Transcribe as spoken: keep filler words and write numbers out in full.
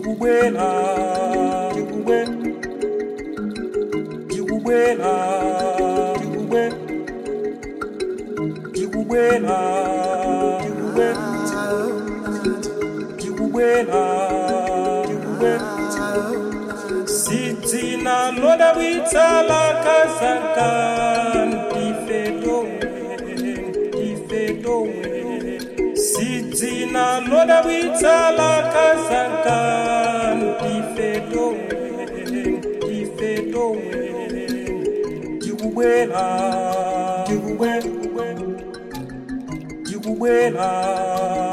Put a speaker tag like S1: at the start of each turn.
S1: Dikubwela, dikubwe, dikubwela, dikubwe, dikubwela, dikubwe, dikubwela, dikubwe. Sitina loda witsala kasankan, tifedongwe, tifedongwe. Sitina loda witsala kasankan, tifedongwe, tifedongwe. Dikubwela, dikubwe, dikubwela.